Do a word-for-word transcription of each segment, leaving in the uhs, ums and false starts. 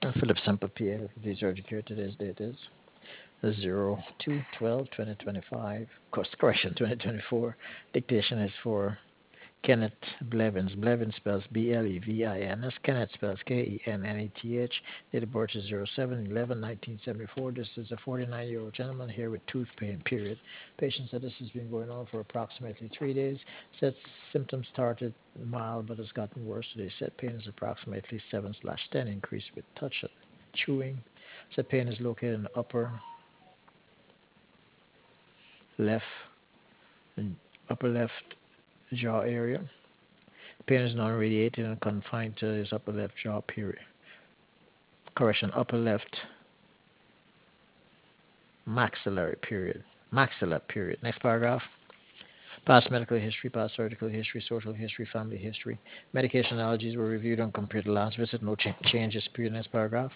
Philip Semple P L. Disease urgent care. Today's date is zero two twelve twenty twenty-five. Course correction twenty twenty-four. Dictation is for Kenneth Blevins. Blevins spells B L E V I N S. Kenneth spells K E N N E T H. Date of birth is zero seven eleven nineteen seventy-four. This is a forty-nine-year-old gentleman here with tooth pain, period. Patient said this has been going on for approximately three days. Said symptoms started mild but has gotten worse today. Said pain is approximately seven slash ten, increased with touch chewing. Said pain is located in the upper left upper left jaw area. Pain is non-radiating and confined to his upper left jaw, period. Correction, upper left maxillary, period. Maxilla, period. Next paragraph. Past medical history, past surgical history, social history, family history. Medication allergies were reviewed and compared to last visit. No ch- changes, period. Next paragraph.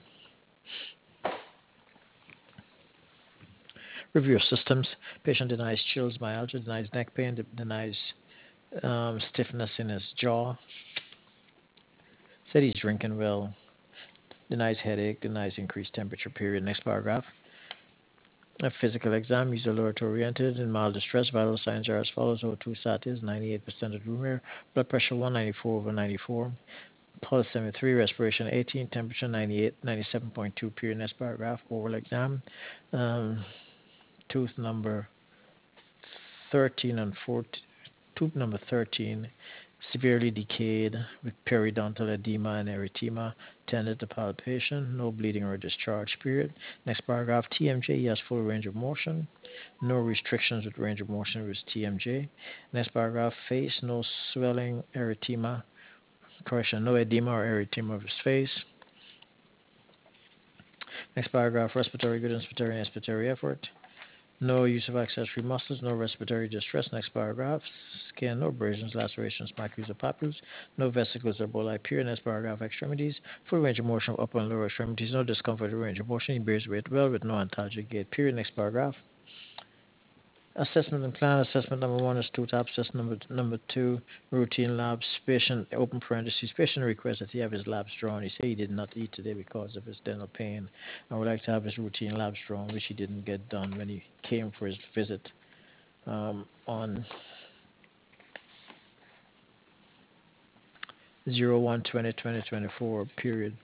Review of systems. Patient denies chills, myalgia, denies neck pain, denies um, stiffness in his jaw. Said he's drinking well. Denies headache, denies increased temperature, period. Next paragraph. A physical exam, he's alert oriented in mild distress. Vital signs are as follows: O two sat is ninety-eight percent of room air, blood pressure one ninety-four over ninety-four, pulse seventy-three, respiration eighteen, temperature ninety-eight, ninety-seven point two, period. Next paragraph. Oral exam, um, tooth number thirteen and fourteen, tooth number thirteen, severely decayed with periodontal edema and erythema, tended to palpation, no bleeding or discharge, period. Next paragraph. T M J, he has full range of motion. No restrictions with range of motion with T M J. Next paragraph. Face, no swelling, erythema. Correction, no edema or erythema of his face. Next paragraph. Respiratory good, inspiratory and expiratory effort. No use of accessory muscles, no respiratory distress. Next paragraph. Skin, no abrasions, lacerations, macules, or papules. No vesicles or boli, period. Next paragraph. Extremities, full range of motion of upper and lower extremities. No discomfort or range of motion. He bears weight well with no antalgic gait, period. Next paragraph. Assessment and plan. Assessment number one is two types. Assessment number, number two, routine labs. Patient, open parentheses, patient requests that he have his labs drawn. He said he did not eat today because of his dental pain and would like to have his routine labs drawn, which he didn't get done when he came for his visit um, on zero one twenty twenty twenty-four, period.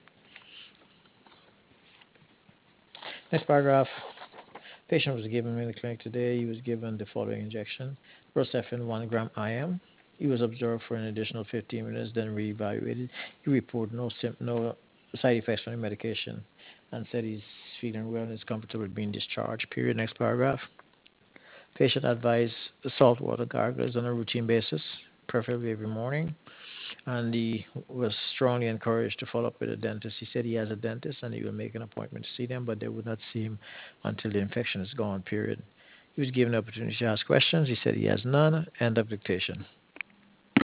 Next paragraph. Patient was given in the clinic today. He was given the following injection: Rosefin one gram I M. He was observed for an additional fifteen minutes, then reevaluated. He reported no sim- no side effects from the medication and said he's feeling well and is comfortable being discharged. Period. Next paragraph. Patient advised saltwater gargles on a routine basis, preferably every morning, and he was strongly encouraged to follow up with a dentist. He said he has a dentist and he will make an appointment to see them, but they would not see him until the infection is gone, period. He was given the opportunity to ask questions. He said he has none. End of dictation.